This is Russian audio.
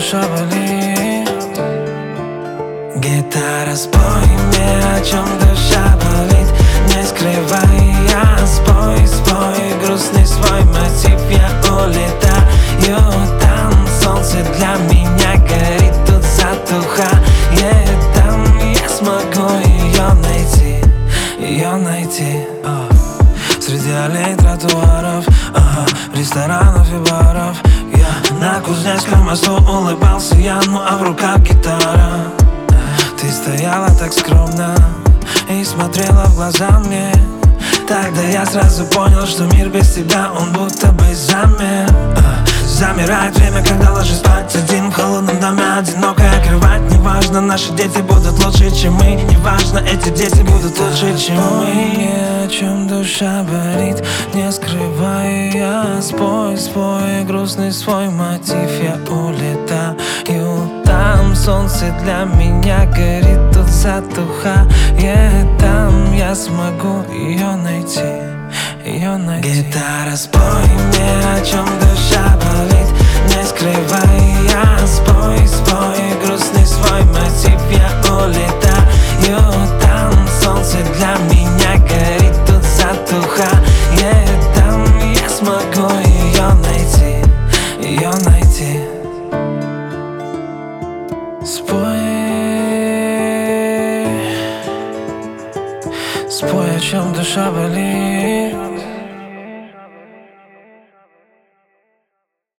душа болит. Гитара, спой мне, о чем душа болит. Не скрывай, спой, спой грустный свой мотив. Я улетаю, там солнце для меня горит, тут затухает, там я смогу ее найти, ее найти. Среди аллей, тротуаров, ресторанов и баров. Я на Кузнецком мосту улыбался я, ну а в руках гитара. Ты стояла так скромно и смотрела в глаза мне. Тогда я сразу понял, что мир без тебя, он будто бы замер. Замирает время, когда ложусь спать один в холодном доме, одинокая кровать. Неважно, наши дети будут лучше, чем мы. Неважно, эти дети будут лучше, чем мы. Мне о чем душа болит, не скрывай, спой, спой грустный свой мотив. Я улетаю, там солнце для меня горит, тут затухает, там я смогу ее найти, ее найти. Гитара, спой мне, о чем душа болит. Не скрывай, спой, спой грустный свой мотив. Я улетаю, там солнце для меня горит, тут затухает, там я смогу ее найти, ее найти. Спой, спой, о чем душа болит.